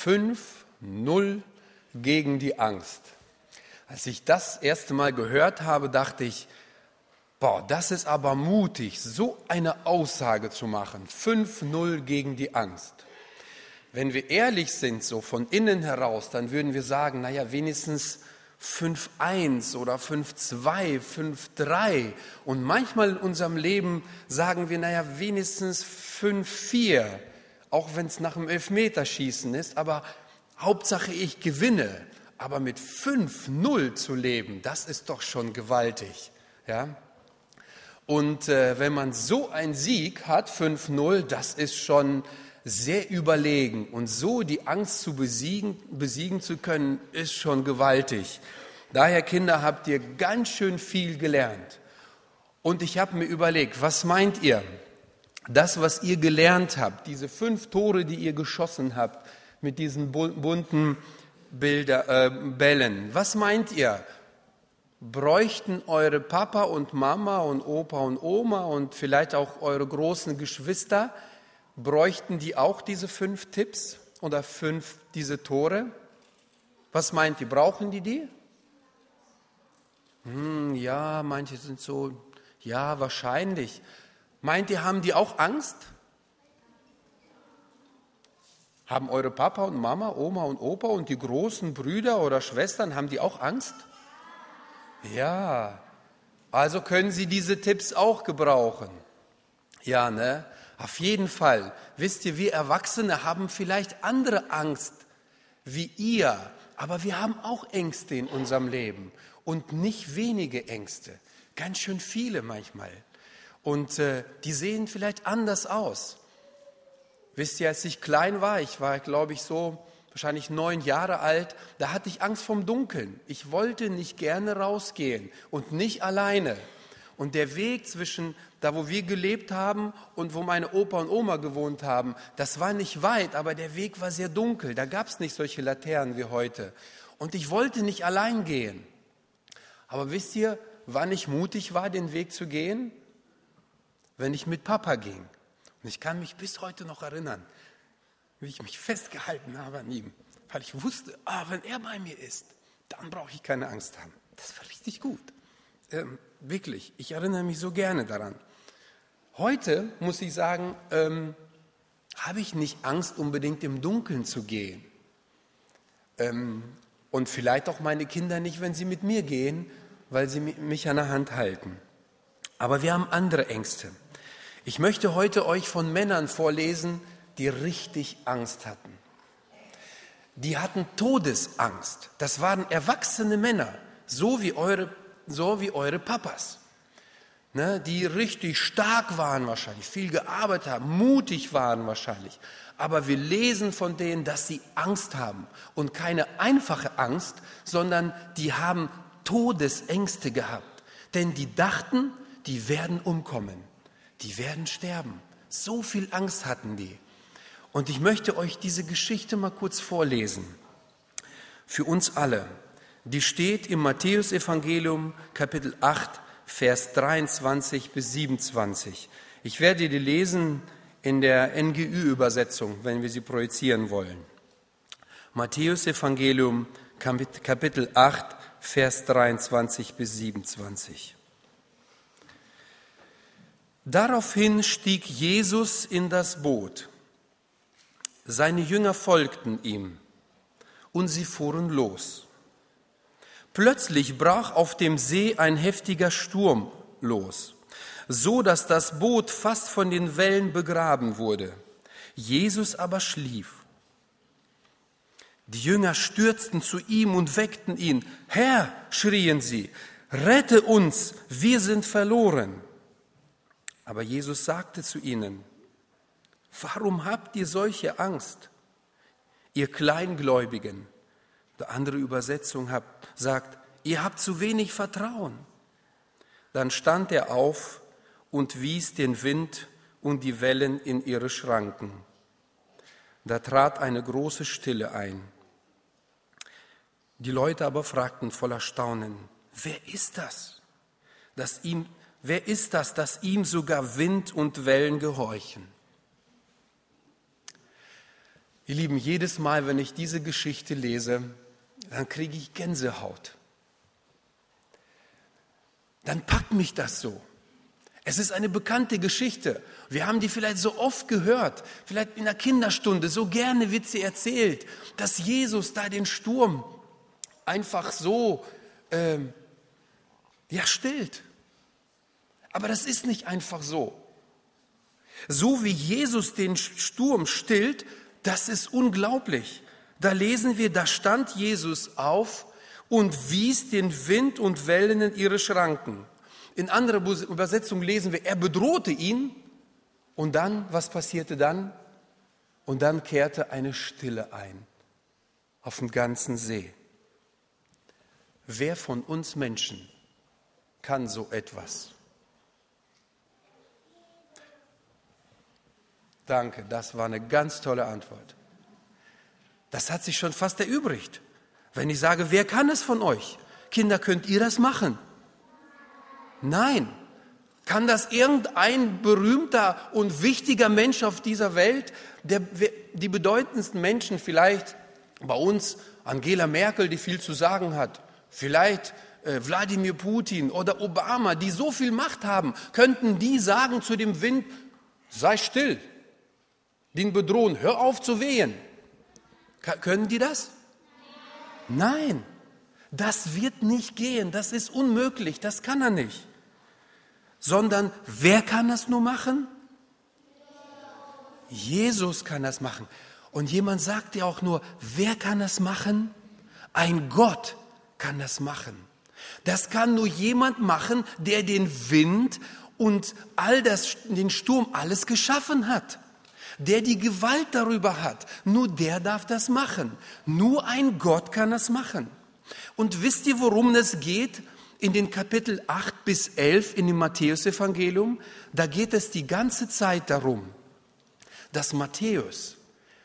5-0 gegen die Angst. Als ich das erste Mal gehört habe, dachte ich, boah, das ist aber mutig, so eine Aussage zu machen. 5-0 gegen die Angst. Wenn wir ehrlich sind, so von innen heraus, dann würden wir sagen, naja, wenigstens 5-1 oder 5-2, 5-3. Und manchmal in unserem Leben sagen wir, naja, wenigstens 5-4, auch wenn es nach dem Elfmeterschießen ist, aber Hauptsache ich gewinne. Aber mit 5-0 zu leben, das ist doch schon gewaltig. Ja? Und wenn man so einen Sieg hat, 5-0, das ist schon sehr überlegen. Und so die Angst zu besiegen zu können, ist schon gewaltig. Daher, Kinder, habt ihr ganz schön viel gelernt. Und ich habe mir überlegt, was meint ihr? Das, was ihr gelernt habt, diese 5 Tore, die ihr geschossen habt, mit diesen bunten Bällen, was meint ihr? Bräuchten eure Papa und Mama und Opa und Oma und vielleicht auch eure großen Geschwister, bräuchten die auch diese 5 Tipps oder 5 diese Tore? Was meint ihr, brauchen die? Ja, manche sind so, ja, wahrscheinlich. Meint ihr, haben die auch Angst? Haben eure Papa und Mama, Oma und Opa und die großen Brüder oder Schwestern, haben die auch Angst? Ja, also können sie diese Tipps auch gebrauchen. Ja, ne? Auf jeden Fall. Wisst ihr, wir Erwachsene haben vielleicht andere Angst wie ihr, aber wir haben auch Ängste in unserem Leben und nicht wenige Ängste, ganz schön viele manchmal. Und die sehen vielleicht anders aus. Wisst ihr, als ich klein war, ich war, glaube ich, so wahrscheinlich 9 Jahre alt, da hatte ich Angst vom Dunkeln. Ich wollte nicht gerne rausgehen und nicht alleine. Und der Weg zwischen da, wo wir gelebt haben und wo meine Opa und Oma gewohnt haben, das war nicht weit, aber der Weg war sehr dunkel. Da gab es nicht solche Laternen wie heute. Und ich wollte nicht allein gehen. Aber wisst ihr, wann ich mutig war, den Weg zu gehen? Wenn ich mit Papa ging. Und ich kann mich bis heute noch erinnern, wie ich mich festgehalten habe an ihm, weil ich wusste, wenn er bei mir ist, dann brauche ich keine Angst haben. Das war richtig gut. Wirklich, ich erinnere mich so gerne daran. Heute, muss ich sagen, habe ich nicht Angst, unbedingt im Dunkeln zu gehen. Und vielleicht auch meine Kinder nicht, wenn sie mit mir gehen, weil sie mich an der Hand halten. Aber wir haben andere Ängste. Ich möchte heute euch von Männern vorlesen, die richtig Angst hatten. Die hatten Todesangst. Das waren erwachsene Männer, so wie eure Papas, ne, die richtig stark waren wahrscheinlich, viel gearbeitet haben, mutig waren wahrscheinlich. Aber wir lesen von denen, dass sie Angst haben. Und keine einfache Angst, sondern die haben Todesängste gehabt. Denn die dachten, die werden umkommen. Die werden sterben. So viel Angst hatten die. Und ich möchte euch diese Geschichte mal kurz vorlesen. Für uns alle. Die steht im Matthäus-Evangelium, Kapitel 8, Vers 23 bis 27. Ich werde die lesen in der NGÜ-Übersetzung, wenn wir sie projizieren wollen. Matthäus-Evangelium, Kapitel 8, Vers 23 bis 27. Daraufhin stieg Jesus in das Boot. Seine Jünger folgten ihm und sie fuhren los. Plötzlich brach auf dem See ein heftiger Sturm los, so dass das Boot fast von den Wellen begraben wurde. Jesus aber schlief. Die Jünger stürzten zu ihm und weckten ihn. Herr, schrien sie, rette uns, wir sind verloren. Aber Jesus sagte zu ihnen, warum habt ihr solche Angst, ihr Kleingläubigen? Die andere Übersetzung sagt, ihr habt zu wenig Vertrauen. Dann stand er auf und wies den Wind und die Wellen in ihre Schranken. Da trat eine große Stille ein. Die Leute aber fragten voller Staunen, wer ist das, dass ihm sogar Wind und Wellen gehorchen? Ihr Lieben, jedes Mal, wenn ich diese Geschichte lese, dann kriege ich Gänsehaut. Dann packt mich das so. Es ist eine bekannte Geschichte. Wir haben die vielleicht so oft gehört, vielleicht in der Kinderstunde, so gerne wird sie erzählt, dass Jesus da den Sturm einfach so stillt. Aber das ist nicht einfach so. So wie Jesus den Sturm stillt, das ist unglaublich. Da lesen wir, da stand Jesus auf und wies den Wind und Wellen in ihre Schranken. In anderer Übersetzung lesen wir, er bedrohte ihn und dann, was passierte dann? Und dann kehrte eine Stille ein auf dem ganzen See. Wer von uns Menschen kann so etwas? Danke, das war eine ganz tolle Antwort. Das hat sich schon fast erübrigt. Wenn ich sage, wer kann es von euch? Kinder, könnt ihr das machen? Nein. Kann das irgendein berühmter und wichtiger Mensch auf dieser Welt, die bedeutendsten Menschen vielleicht bei uns, Angela Merkel, die viel zu sagen hat, vielleicht Wladimir Putin oder Obama, die so viel Macht haben, könnten die sagen zu dem Wind, sei still, den bedrohen, hör auf zu wehen. Können die das? Nein, das wird nicht gehen, das ist unmöglich, das kann er nicht. Sondern wer kann das nur machen? Jesus kann das machen. Und jemand sagt ja auch nur, wer kann das machen? Ein Gott kann das machen. Das kann nur jemand machen, der den Wind und den Sturm alles geschaffen hat. Der die Gewalt darüber hat. Nur der darf das machen. Nur ein Gott kann das machen. Und wisst ihr, worum es geht? In den Kapitel 8 bis 11 in dem Matthäusevangelium, da geht es die ganze Zeit darum, dass Matthäus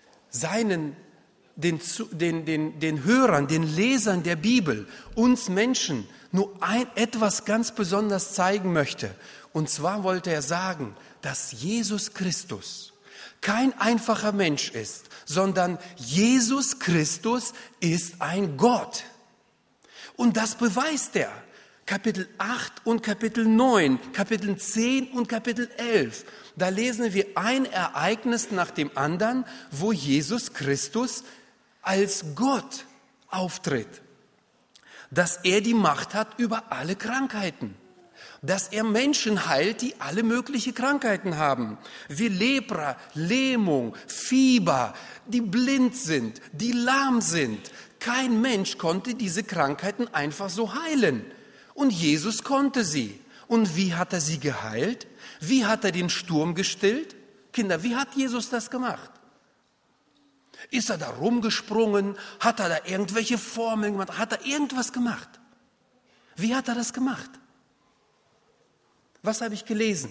den Hörern, den Lesern der Bibel, uns Menschen nur etwas ganz besonders zeigen möchte. Und zwar wollte er sagen, dass Jesus Christus kein einfacher Mensch ist, sondern Jesus Christus ist ein Gott. Und das beweist er. Kapitel 8 und Kapitel 9, Kapitel 10 und Kapitel 11. Da lesen wir ein Ereignis nach dem anderen, wo Jesus Christus als Gott auftritt. Dass er die Macht hat über alle Krankheiten. Dass er Menschen heilt, die alle möglichen Krankheiten haben. Wie Lepra, Lähmung, Fieber, die blind sind, die lahm sind. Kein Mensch konnte diese Krankheiten einfach so heilen. Und Jesus konnte sie. Und wie hat er sie geheilt? Wie hat er den Sturm gestillt? Kinder, wie hat Jesus das gemacht? Ist er da rumgesprungen? Hat er da irgendwelche Formeln gemacht? Hat er irgendwas gemacht? Wie hat er das gemacht? Was habe ich gelesen?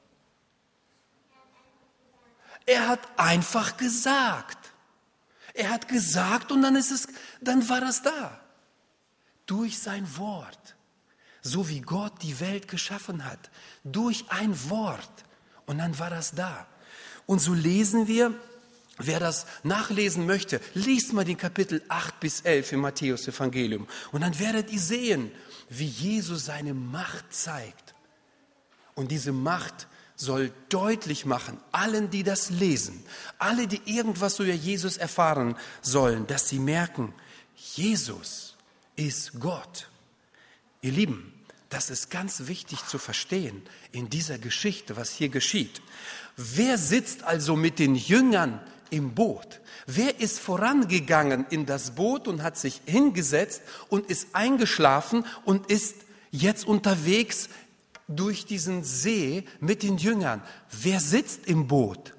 Er hat einfach gesagt. Er hat gesagt und dann war das da. Durch sein Wort. So wie Gott die Welt geschaffen hat. Durch ein Wort. Und dann war das da. Und so lesen wir, wer das nachlesen möchte, liest mal den Kapitel 8 bis 11 im Matthäusevangelium. Und dann werdet ihr sehen, wie Jesus seine Macht zeigt. Und diese Macht soll deutlich machen, allen, die das lesen, alle, die irgendwas über Jesus erfahren sollen, dass sie merken, Jesus ist Gott. Ihr Lieben, das ist ganz wichtig zu verstehen in dieser Geschichte, was hier geschieht. Wer sitzt also mit den Jüngern im Boot? Wer ist vorangegangen in das Boot und hat sich hingesetzt und ist eingeschlafen und ist jetzt unterwegs durch diesen See mit den Jüngern? Wer sitzt im Boot?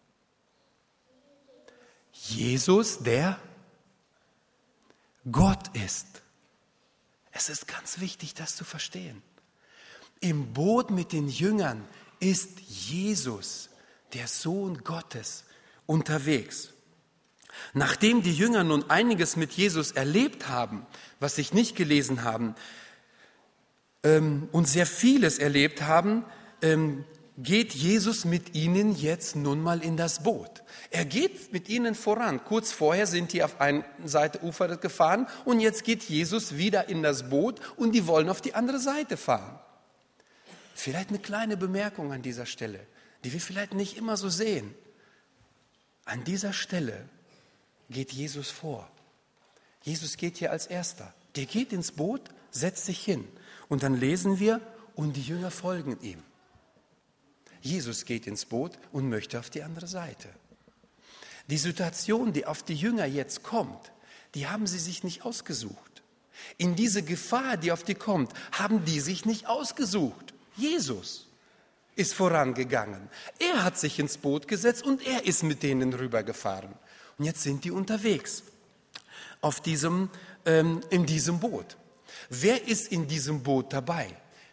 Jesus, der Gott ist. Es ist ganz wichtig, das zu verstehen. Im Boot mit den Jüngern ist Jesus, der Sohn Gottes, unterwegs. Nachdem die Jünger nun einiges mit Jesus erlebt haben, was sie nicht gelesen haben, und sehr vieles erlebt haben, geht Jesus mit ihnen jetzt nun mal in das Boot. Er geht mit ihnen voran. Kurz vorher sind die auf eine Seite Ufer gefahren und jetzt geht Jesus wieder in das Boot und die wollen auf die andere Seite fahren. Vielleicht eine kleine Bemerkung an dieser Stelle, die wir vielleicht nicht immer so sehen. An dieser Stelle geht Jesus vor. Jesus geht hier als Erster. Der geht ins Boot, setzt sich hin. Und dann lesen wir, und die Jünger folgen ihm. Jesus geht ins Boot und möchte auf die andere Seite. Die Situation, die auf die Jünger jetzt kommt, die haben sie sich nicht ausgesucht. In diese Gefahr, die auf die kommt, haben die sich nicht ausgesucht. Jesus ist vorangegangen. Er hat sich ins Boot gesetzt und er ist mit denen rübergefahren. Und jetzt sind die unterwegs in diesem Boot. Wer ist in diesem Boot dabei?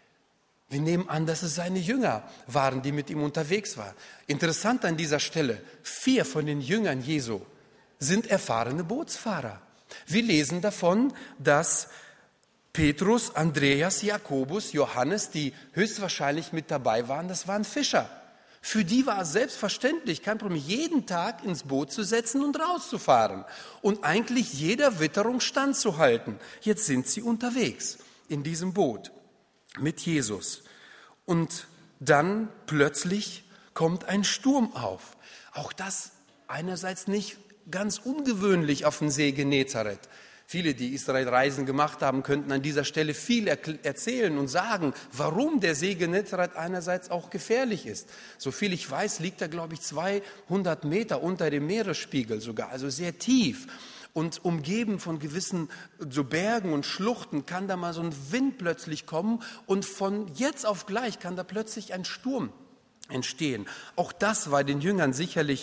Wir nehmen an, dass es seine Jünger waren, die mit ihm unterwegs waren. Interessant an dieser Stelle, 4 von den Jüngern Jesu sind erfahrene Bootsfahrer. Wir lesen davon, dass Petrus, Andreas, Jakobus, Johannes, die höchstwahrscheinlich mit dabei waren, das waren Fischer. Für die war es selbstverständlich, kein Problem, jeden Tag ins Boot zu setzen und rauszufahren und eigentlich jeder Witterung standzuhalten. Jetzt sind sie unterwegs in diesem Boot mit Jesus. Und dann plötzlich kommt ein Sturm auf. Auch das einerseits nicht ganz ungewöhnlich auf dem See Genezareth. Viele, die Israel-Reisen gemacht haben, könnten an dieser Stelle viel erzählen und sagen, warum der See Genezareth einerseits auch gefährlich ist. Soviel ich weiß, liegt er, glaube ich, 200 Meter unter dem Meeresspiegel sogar, also sehr tief. Und umgeben von gewissen so Bergen und Schluchten kann da mal so ein Wind plötzlich kommen und von jetzt auf gleich kann da plötzlich ein Sturm entstehen. Auch das war den Jüngern sicherlich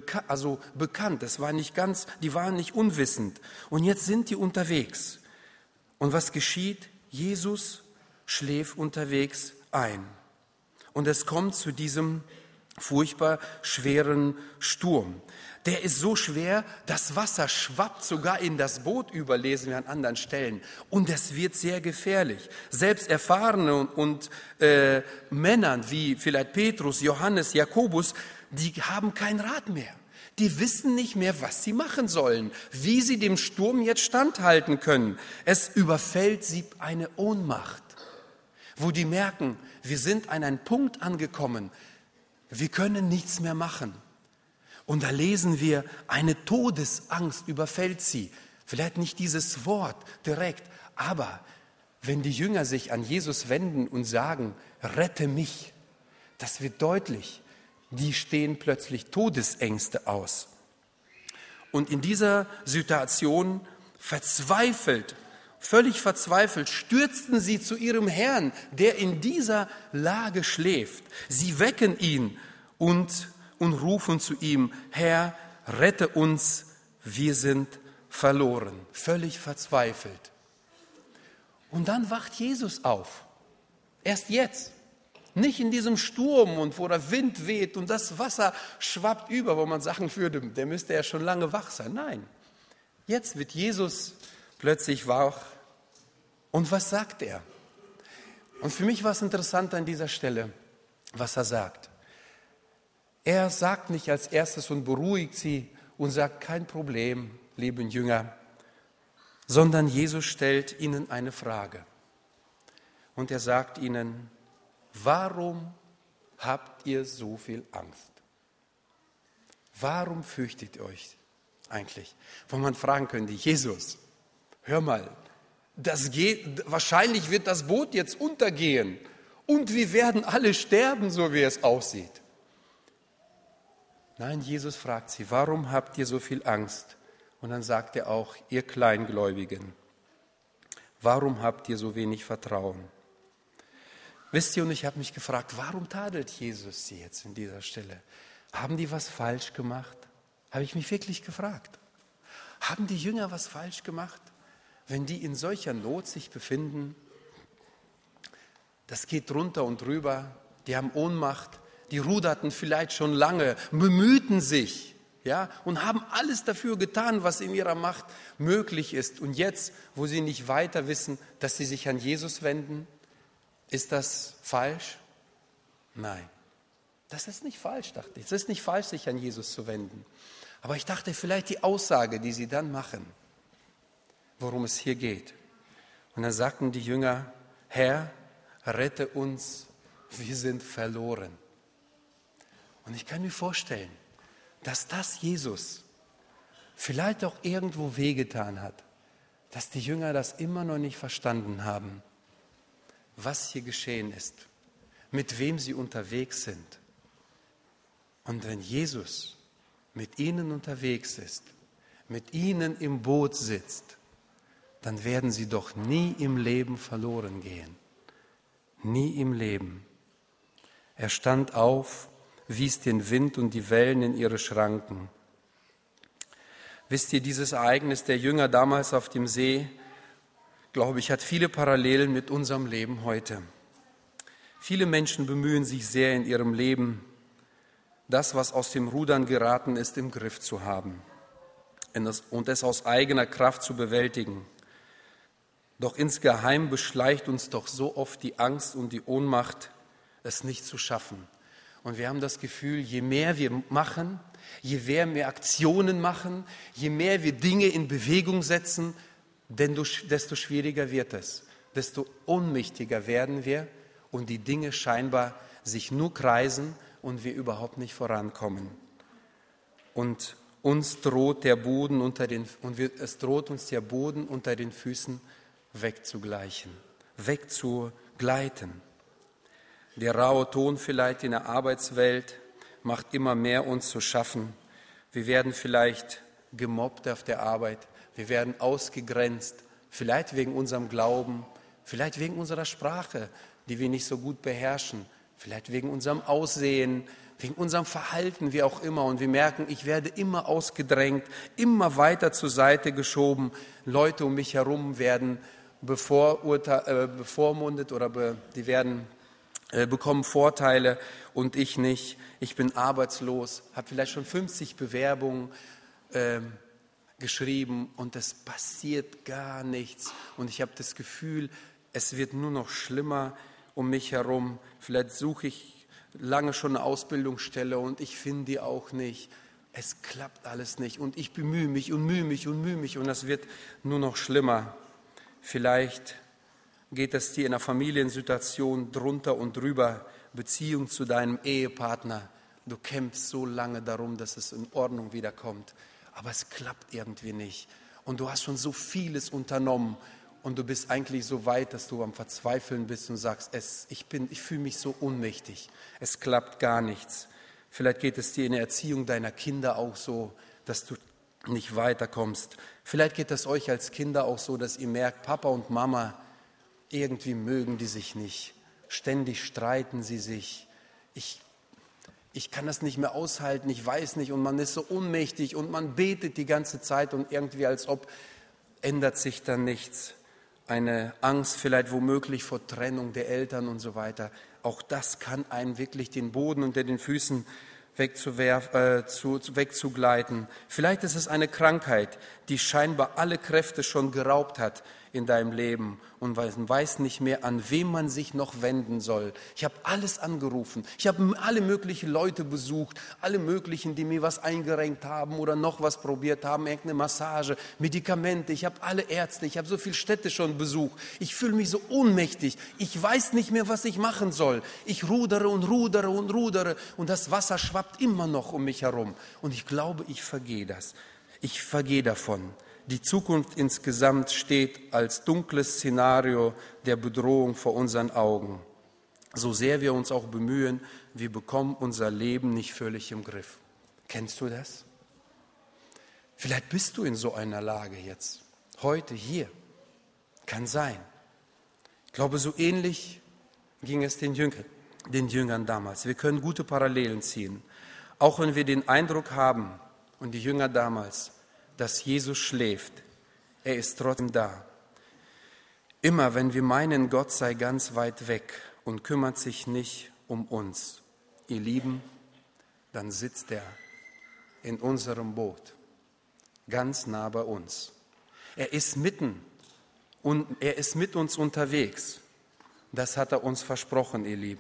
bekannt. Das war nicht ganz, die waren nicht unwissend. Und jetzt sind die unterwegs. Und was geschieht? Jesus schläft unterwegs ein. Und es kommt zu diesem furchtbar schweren Sturm. Der ist so schwer, das Wasser schwappt sogar in das Boot über, lesen wir an anderen Stellen. Und es wird sehr gefährlich. Selbst Erfahrene und Männern wie vielleicht Petrus, Johannes, Jakobus, die haben kein Rat mehr. Die wissen nicht mehr, was sie machen sollen, wie sie dem Sturm jetzt standhalten können. Es überfällt sie eine Ohnmacht, wo die merken, wir sind an einen Punkt angekommen, wir können nichts mehr machen. Und da lesen wir, eine Todesangst überfällt sie. Vielleicht nicht dieses Wort direkt, aber wenn die Jünger sich an Jesus wenden und sagen, rette mich, das wird deutlich, die stehen plötzlich Todesängste aus. Und in dieser Situation völlig verzweifelt, stürzten sie zu ihrem Herrn, der in dieser Lage schläft. Sie wecken ihn und rufen zu ihm, Herr, rette uns, wir sind verloren. Völlig verzweifelt. Und dann wacht Jesus auf. Erst jetzt. Nicht in diesem Sturm und wo der Wind weht und das Wasser schwappt über, wo man sagen würde, der müsste ja schon lange wach sein. Nein, jetzt wird Jesus plötzlich wach. Und was sagt er? Und für mich war es interessant an dieser Stelle, was er sagt. Er sagt nicht als erstes und beruhigt sie und sagt, kein Problem, lieben Jünger, sondern Jesus stellt ihnen eine Frage. Und er sagt ihnen, warum habt ihr so viel Angst? Warum fürchtet ihr euch eigentlich? Wo man fragen könnte, Jesus, hör mal, wahrscheinlich wird das Boot jetzt untergehen und wir werden alle sterben, so wie es aussieht. Nein, Jesus fragt sie, warum habt ihr so viel Angst? Und dann sagt er auch, ihr Kleingläubigen, warum habt ihr so wenig Vertrauen? Wisst ihr, und ich habe mich gefragt, warum tadelt Jesus sie jetzt in dieser Stelle? Haben die was falsch gemacht? Habe ich mich wirklich gefragt. Haben die Jünger was falsch gemacht, wenn die in solcher Not sich befinden? Das geht drunter und drüber, die haben Ohnmacht. Die ruderten vielleicht schon lange, bemühten sich, ja, und haben alles dafür getan, was in ihrer Macht möglich ist. Und jetzt, wo sie nicht weiter wissen, dass sie sich an Jesus wenden, ist das falsch? Nein. Das ist nicht falsch, dachte ich. Es ist nicht falsch, sich an Jesus zu wenden. Aber ich dachte, vielleicht die Aussage, die sie dann machen, worum es hier geht. Und dann sagten die Jünger, Herr, rette uns, wir sind verloren. Und ich kann mir vorstellen, dass das Jesus vielleicht auch irgendwo wehgetan hat, dass die Jünger das immer noch nicht verstanden haben, was hier geschehen ist, mit wem sie unterwegs sind. Und wenn Jesus mit ihnen unterwegs ist, mit ihnen im Boot sitzt, dann werden sie doch nie im Leben verloren gehen. Nie im Leben. Er stand auf, wies den Wind und die Wellen in ihre Schranken. Wisst ihr, dieses Ereignis der Jünger damals auf dem See, glaube ich, hat viele Parallelen mit unserem Leben heute. Viele Menschen bemühen sich sehr in ihrem Leben, das, was aus dem Rudern geraten ist, im Griff zu haben und es aus eigener Kraft zu bewältigen. Doch insgeheim beschleicht uns doch so oft die Angst und die Ohnmacht, es nicht zu schaffen. Und wir haben das Gefühl, je mehr wir machen, je mehr wir Aktionen machen, je mehr wir Dinge in Bewegung setzen, desto schwieriger wird es, desto ohnmächtiger werden wir und die Dinge scheinbar sich nur kreisen und wir überhaupt nicht vorankommen. Und es droht uns der Boden unter den Füßen wegzugleiten. Der raue Ton vielleicht in der Arbeitswelt macht immer mehr uns zu schaffen. Wir werden vielleicht gemobbt auf der Arbeit, wir werden ausgegrenzt, vielleicht wegen unserem Glauben, vielleicht wegen unserer Sprache, die wir nicht so gut beherrschen, vielleicht wegen unserem Aussehen, wegen unserem Verhalten, wie auch immer. Und wir merken, ich werde immer ausgedrängt, immer weiter zur Seite geschoben. Leute um mich herum werden bevormundet oder die werden bekommen Vorteile und ich nicht. Ich bin arbeitslos, habe vielleicht schon 50 Bewerbungen geschrieben und es passiert gar nichts. Und ich habe das Gefühl, es wird nur noch schlimmer um mich herum. Vielleicht suche ich lange schon eine Ausbildungsstelle und ich finde die auch nicht. Es klappt alles nicht und ich bemühe mich und mühe mich und es wird nur noch schlimmer. Vielleicht geht es dir in einer Familiensituation drunter und drüber, Beziehung zu deinem Ehepartner. Du kämpfst so lange darum, dass es in Ordnung wiederkommt, aber es klappt irgendwie nicht. Und du hast schon so vieles unternommen und du bist eigentlich so weit, dass du am Verzweifeln bist und sagst, ich fühle mich so ohnmächtig, es klappt gar nichts. Vielleicht geht es dir in der Erziehung deiner Kinder auch so, dass du nicht weiterkommst. Vielleicht geht es euch als Kinder auch so, dass ihr merkt, Papa und Mama, irgendwie mögen die sich nicht. Ständig streiten sie sich. Ich kann das nicht mehr aushalten, ich weiß nicht. Und man ist so ohnmächtig und man betet die ganze Zeit und irgendwie als ob ändert sich dann nichts. Eine Angst vielleicht womöglich vor Trennung der Eltern und so weiter. Auch das kann einen wirklich den Boden unter den Füßen wegzugleiten. Vielleicht ist es eine Krankheit, die scheinbar alle Kräfte schon geraubt hat in deinem Leben und man weiß nicht mehr, an wem man sich noch wenden soll. Ich habe alles angerufen, ich habe alle möglichen Leute besucht, alle möglichen, die mir was eingerenkt haben oder noch was probiert haben, irgendeine Massage, Medikamente, ich habe alle Ärzte, ich habe so viele Städte schon besucht. Ich fühle mich so ohnmächtig, ich weiß nicht mehr, was ich machen soll. Ich rudere und das Wasser schwappt immer noch um mich herum. Und ich glaube, ich vergehe das. Ich vergehe davon. Die Zukunft insgesamt steht als dunkles Szenario der Bedrohung vor unseren Augen. So sehr wir uns auch bemühen, wir bekommen unser Leben nicht völlig im Griff. Kennst du das? Vielleicht bist du in so einer Lage jetzt, heute hier. Kann sein. Ich glaube, so ähnlich ging es den Jüngern damals. Wir können gute Parallelen ziehen. Auch wenn wir den Eindruck haben, und die Jünger damals, dass Jesus schläft, er ist trotzdem da. Immer wenn wir meinen, Gott sei ganz weit weg und kümmert sich nicht um uns, ihr Lieben, dann sitzt er in unserem Boot, ganz nah bei uns. Er ist mit uns unterwegs. Das hat er uns versprochen, ihr Lieben.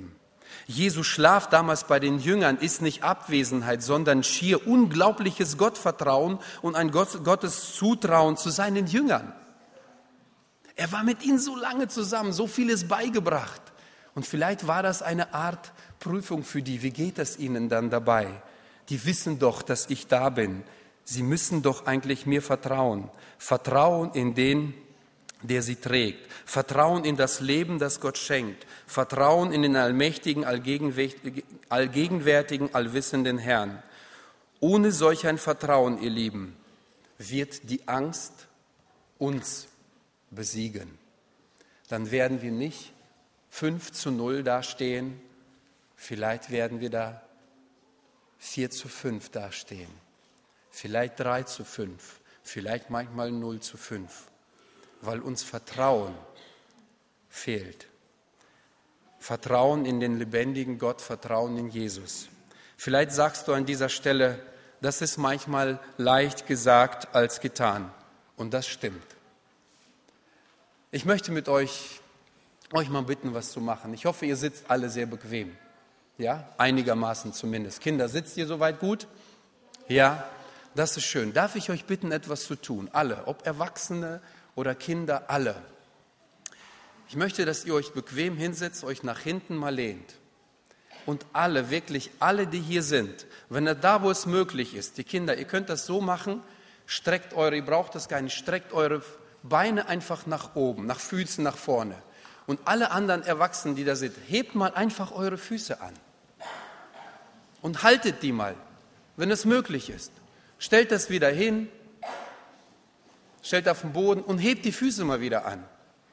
Jesu Schlaf damals bei den Jüngern ist nicht Abwesenheit, sondern schier unglaubliches Gottvertrauen und ein Gottes Zutrauen zu seinen Jüngern. Er war mit ihnen so lange zusammen, so vieles beigebracht. Und vielleicht war das eine Art Prüfung für die. Wie geht es ihnen dann dabei? Die wissen doch, dass ich da bin. Sie müssen doch eigentlich mir vertrauen. Vertrauen in den, der sie trägt. Vertrauen in das Leben, das Gott schenkt. Vertrauen in den allmächtigen, allgegenwärtigen, allwissenden Herrn. Ohne solch ein Vertrauen, ihr Lieben, wird die Angst uns besiegen. Dann werden wir nicht 5:0 dastehen, vielleicht werden wir da 4:5 dastehen, vielleicht 3:5, vielleicht manchmal 0:5, weil uns Vertrauen fehlt. Vertrauen in den lebendigen Gott, Vertrauen in Jesus. Vielleicht sagst du an dieser Stelle, das ist manchmal leicht gesagt als getan. Und das stimmt. Ich möchte mit euch mal bitten, was zu machen. Ich hoffe, ihr sitzt alle sehr bequem. Ja, einigermaßen zumindest. Kinder, sitzt ihr soweit gut? Ja, das ist schön. Darf ich euch bitten, etwas zu tun? Alle, ob Erwachsene oder Kinder, alle. Ich möchte, dass ihr euch bequem hinsetzt, euch nach hinten mal lehnt. Und alle, wirklich alle, die hier sind, wenn ihr da, wo es möglich ist, die Kinder, ihr könnt das so machen, ihr braucht das gar nicht, streckt eure Beine einfach nach oben, nach Füßen nach vorne. Und alle anderen Erwachsenen, die da sind, hebt mal einfach eure Füße an. Und haltet die mal, wenn es möglich ist. Stellt das wieder hin, stellt auf den Boden und hebt die Füße mal wieder an.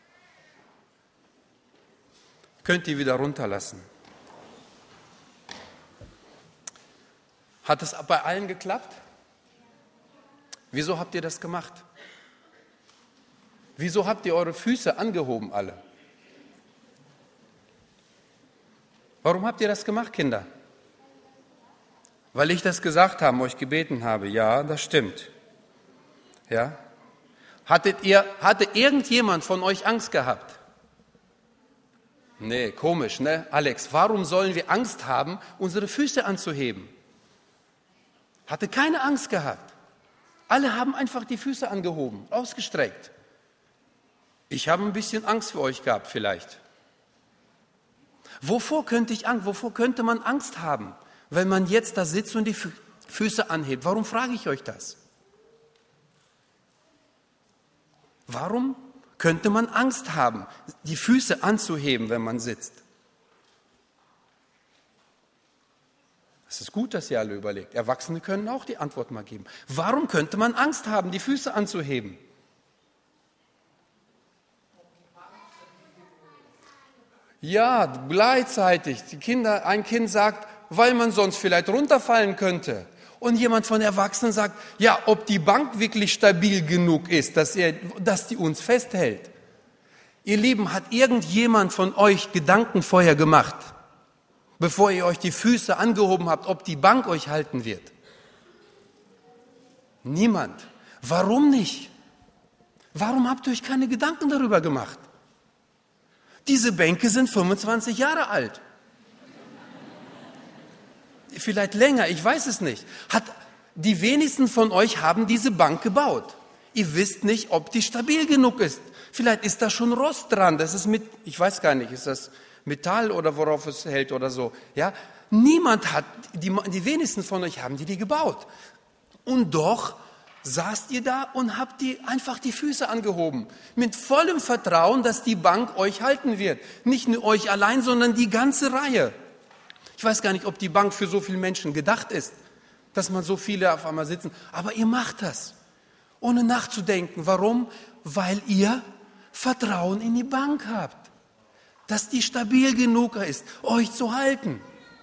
Könnt ihr wieder runterlassen. Hat es bei allen geklappt? Wieso habt ihr das gemacht? Wieso habt ihr eure Füße angehoben alle? Warum habt ihr das gemacht, Kinder? Weil ich das gesagt habe, euch gebeten habe. Ja, das stimmt. Ja? Hatte irgendjemand von euch Angst gehabt? Nee, komisch, ne? Alex, warum sollen wir Angst haben, unsere Füße anzuheben? Hatte keine Angst gehabt. Alle haben einfach die Füße angehoben, ausgestreckt. Ich habe ein bisschen Angst für euch gehabt vielleicht. Wovor könnte man Angst haben, wenn man jetzt da sitzt und die Füße anhebt? Warum frage ich euch das? Warum könnte man Angst haben, die Füße anzuheben, wenn man sitzt? Es ist gut, dass ihr alle überlegt. Erwachsene können auch die Antwort mal geben. Warum könnte man Angst haben, die Füße anzuheben? Ja, gleichzeitig. Ein Kind sagt, weil man sonst vielleicht runterfallen könnte. Und jemand von Erwachsenen sagt, ja, ob die Bank wirklich stabil genug ist, dass die uns festhält. Ihr Lieben, hat irgendjemand von euch Gedanken vorher gemacht, bevor ihr euch die Füße angehoben habt, ob die Bank euch halten wird? Niemand. Warum nicht? Warum habt ihr euch keine Gedanken darüber gemacht? Diese Bänke sind 25 Jahre alt. Vielleicht länger, ich weiß es nicht. Die wenigsten von euch haben diese Bank gebaut. Ihr wisst nicht, ob die stabil genug ist. Vielleicht ist da schon Rost dran. Das ist ich weiß gar nicht, ist das Metall oder worauf es hält oder so. Ja? Die wenigsten von euch haben die gebaut. Und doch saßt ihr da und habt einfach die Füße angehoben. Mit vollem Vertrauen, dass die Bank euch halten wird. Nicht nur euch allein, sondern die ganze Reihe. Ich weiß gar nicht, ob die Bank für so viele Menschen gedacht ist, dass man so viele auf einmal sitzen. Aber ihr macht das, ohne nachzudenken. Warum? Weil ihr Vertrauen in die Bank habt. Dass die stabil genug ist, euch zu halten.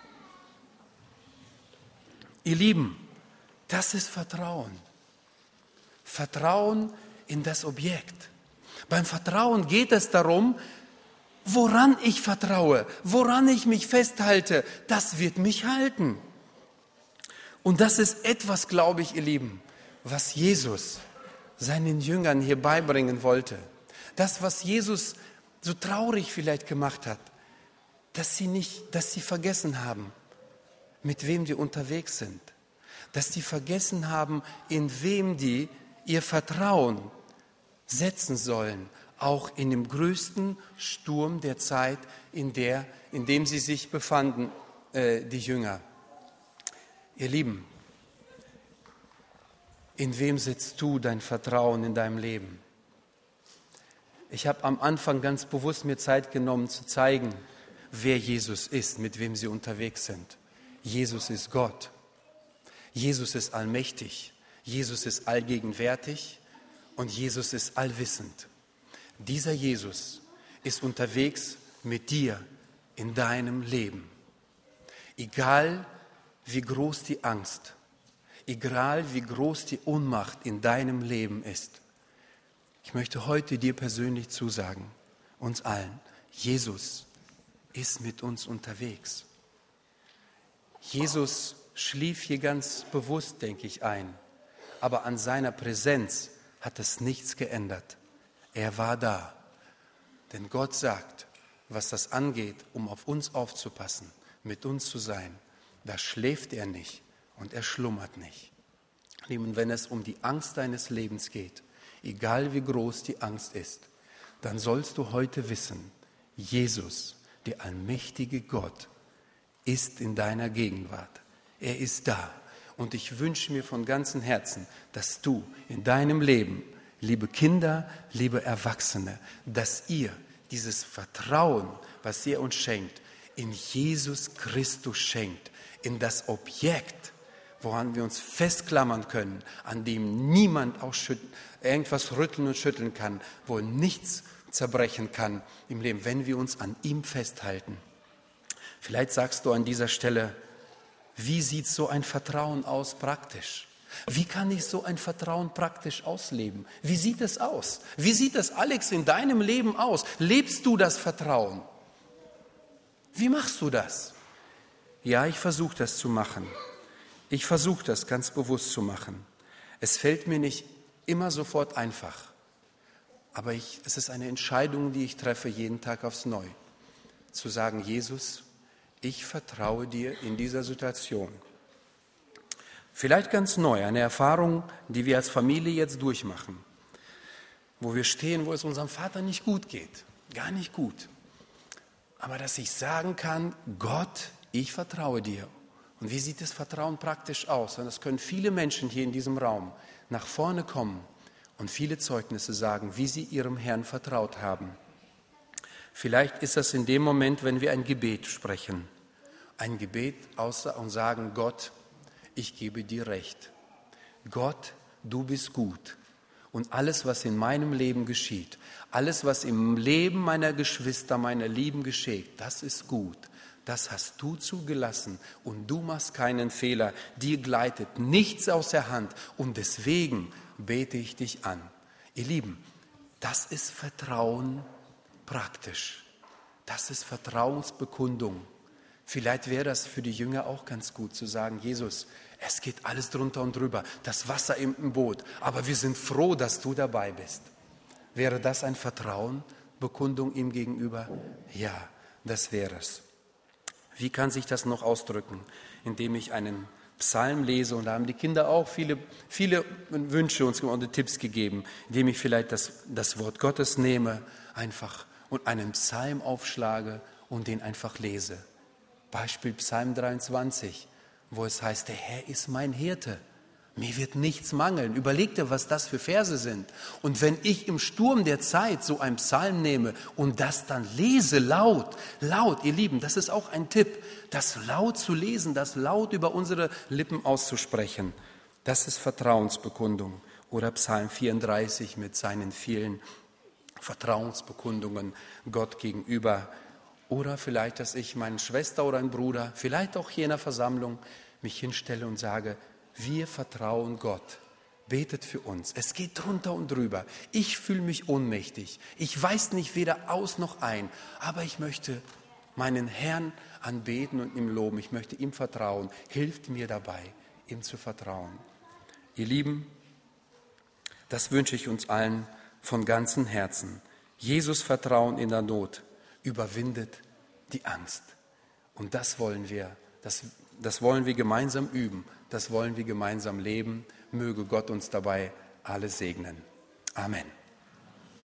Ihr Lieben, das ist Vertrauen. Vertrauen in das Objekt. Beim Vertrauen geht es darum, woran ich vertraue, woran ich mich festhalte, das wird mich halten. Und das ist etwas, glaube ich, ihr Lieben, was Jesus seinen Jüngern hier beibringen wollte. Das, was Jesus so traurig vielleicht gemacht hat. dass sie vergessen haben, mit wem die unterwegs sind. Dass die vergessen haben, in wem die ihr Vertrauen setzen sollen, auch in dem größten Sturm der Zeit, in dem sie sich befanden, die Jünger. Ihr Lieben, in wem setzt du dein Vertrauen in deinem Leben? Ich habe am Anfang ganz bewusst mir Zeit genommen, zu zeigen, wer Jesus ist, mit wem sie unterwegs sind. Jesus ist Gott. Jesus ist allmächtig. Jesus ist allgegenwärtig und Jesus ist allwissend. Dieser Jesus ist unterwegs mit dir in deinem Leben. Egal wie groß die Angst, egal wie groß die Ohnmacht in deinem Leben ist. Ich möchte heute dir persönlich zusagen, uns allen, Jesus ist mit uns unterwegs. Jesus schlief hier ganz bewusst, denke ich, ein, aber an seiner Präsenz hat es nichts geändert. Er war da, denn Gott sagt, was das angeht, um auf uns aufzupassen, mit uns zu sein, da schläft er nicht und er schlummert nicht. Und wenn es um die Angst deines Lebens geht, egal wie groß die Angst ist, dann sollst du heute wissen, Jesus, der allmächtige Gott, ist in deiner Gegenwart. Er ist da. Und ich wünsche mir von ganzem Herzen, dass du in deinem Leben, liebe Kinder, liebe Erwachsene, dass ihr dieses Vertrauen, was er uns schenkt, in Jesus Christus schenkt, in das Objekt, woran wir uns festklammern können, an dem niemand auch irgendwas rütteln und schütteln kann, wo nichts zerbrechen kann im Leben, wenn wir uns an ihm festhalten. Vielleicht sagst du an dieser Stelle, wie sieht so ein Vertrauen aus praktisch? Wie kann ich so ein Vertrauen praktisch ausleben? Wie sieht es aus? Wie sieht es, Alex, in deinem Leben aus? Lebst du das Vertrauen? Wie machst du das? Ja, ich versuche das zu machen. Ich versuche das ganz bewusst zu machen. Es fällt mir nicht immer sofort einfach. Aber es ist eine Entscheidung, die ich treffe jeden Tag aufs Neue. Zu sagen, Jesus, ich vertraue dir in dieser Situation. Vielleicht ganz neu, eine Erfahrung, die wir als Familie jetzt durchmachen. Wo wir stehen, wo es unserem Vater nicht gut geht. Gar nicht gut. Aber dass ich sagen kann, Gott, ich vertraue dir. Und wie sieht das Vertrauen praktisch aus? Und es können viele Menschen hier in diesem Raum nach vorne kommen und viele Zeugnisse sagen, wie sie ihrem Herrn vertraut haben. Vielleicht ist das in dem Moment, wenn wir ein Gebet sprechen. Ein Gebet und sagen, Gott, ich gebe dir Recht. Gott, du bist gut. Und alles, was in meinem Leben geschieht, alles, was im Leben meiner Geschwister, meiner Lieben geschieht, das ist gut. Das hast du zugelassen und du machst keinen Fehler. Dir gleitet nichts aus der Hand und deswegen bete ich dich an. Ihr Lieben, das ist Vertrauen praktisch. Das ist Vertrauensbekundung. Vielleicht wäre das für die Jünger auch ganz gut zu sagen, Jesus, es geht alles drunter und drüber, das Wasser im Boot, aber wir sind froh, dass du dabei bist. Wäre das ein Vertrauensbekundung ihm gegenüber? Ja, das wäre es. Wie kann sich das noch ausdrücken? Indem ich einen Psalm lese, und da haben die Kinder auch viele Wünsche und Tipps gegeben, indem ich vielleicht das Wort Gottes nehme, einfach und einen Psalm aufschlage und den einfach lese. Beispiel Psalm 23, wo es heißt, der Herr ist mein Hirte, mir wird nichts mangeln. Überleg dir, was das für Verse sind. Und wenn ich im Sturm der Zeit so einen Psalm nehme und das dann lese laut, ihr Lieben, das ist auch ein Tipp, das laut zu lesen, das laut über unsere Lippen auszusprechen, das ist Vertrauensbekundung. Oder Psalm 34 mit seinen vielen Vertrauensbekundungen Gott gegenüber. Oder vielleicht, dass ich meine Schwester oder einen Bruder, vielleicht auch hier in der Versammlung, mich hinstelle und sage, wir vertrauen Gott. Betet für uns. Es geht drunter und drüber. Ich fühle mich ohnmächtig. Ich weiß nicht weder aus noch ein. Aber ich möchte meinen Herrn anbeten und ihm loben. Ich möchte ihm vertrauen. Hilft mir dabei, ihm zu vertrauen. Ihr Lieben, das wünsche ich uns allen von ganzem Herzen. Jesus Vertrauen in der Not überwindet die Angst. Und das wollen wir, das wollen wir gemeinsam üben, das wollen wir gemeinsam leben. Möge Gott uns dabei alle segnen. Amen.